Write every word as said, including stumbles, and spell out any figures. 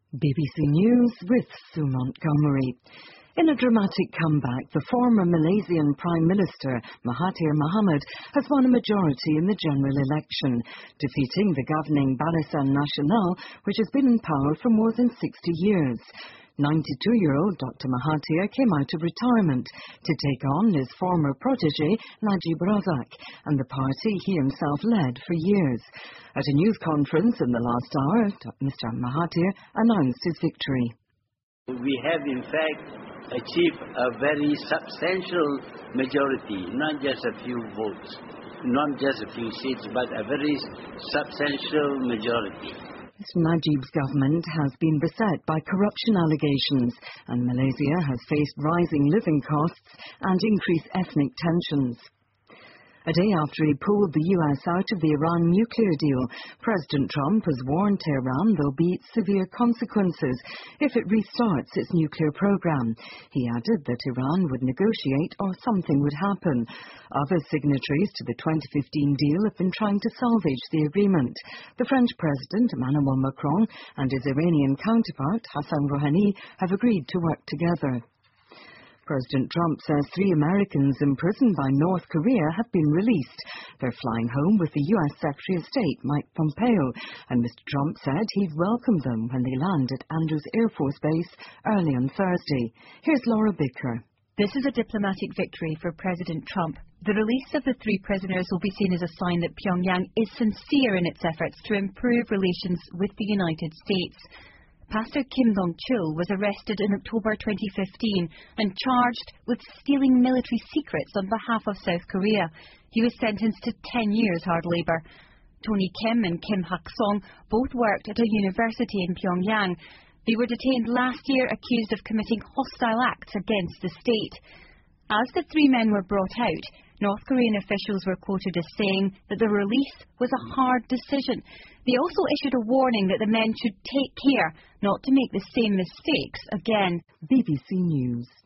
B B C News with Sue Montgomery. In a dramatic comeback, the former Malaysian Prime Minister Mahathir Mohamad has won a majority in the general election, defeating the governing Barisan Nasional, which has been in power for more than sixty years. ninety-two-year-old Doctor Mahathir came out of retirement to take on his former protege Najib Razak and the party he himself led for years. At a news conference in the last hour, Mister Mahathir announced his victory. We have in fact achieved a very substantial majority, not just a few votes, not just a few seats, but a very substantial majority. Mister Najib's government has been beset by corruption allegations, and Malaysia has faced rising living costs and increased ethnic tensions. A day after he pulled the U S out of the Iran nuclear deal, President Trump has warned Tehran there'll be severe consequences if it restarts its nuclear program. He added that Iran would negotiate or something would happen. Other signatories to the twenty fifteen deal have been trying to salvage the agreement. The French President Emmanuel Macron and his Iranian counterpart Hassan Rouhani have agreed to work together. President Trump says three Americans imprisoned by North Korea have been released. They're flying home with the U S Secretary of State, Mike Pompeo, and Mister Trump said he'd welcome them when they land at Andrews Air Force Base early on Thursday. Here's Laura Bicker. This is a diplomatic victory for President Trump. The release of the three prisoners will be seen as a sign that Pyongyang is sincere in its efforts to improve relations with the United States. Pastor Kim Dong-chul was arrested in October twenty fifteen and charged with stealing military secrets on behalf of South Korea. He was sentenced to ten years hard labour. Tony Kim and Kim Hak-song both worked at a university in Pyongyang. They were detained last year accused of committing hostile acts against the state. As the three men were brought out, North Korean officials were quoted as saying that the release was a hard decision. They also issued a warning that the men should take care not to make the same mistakes again. B B C News.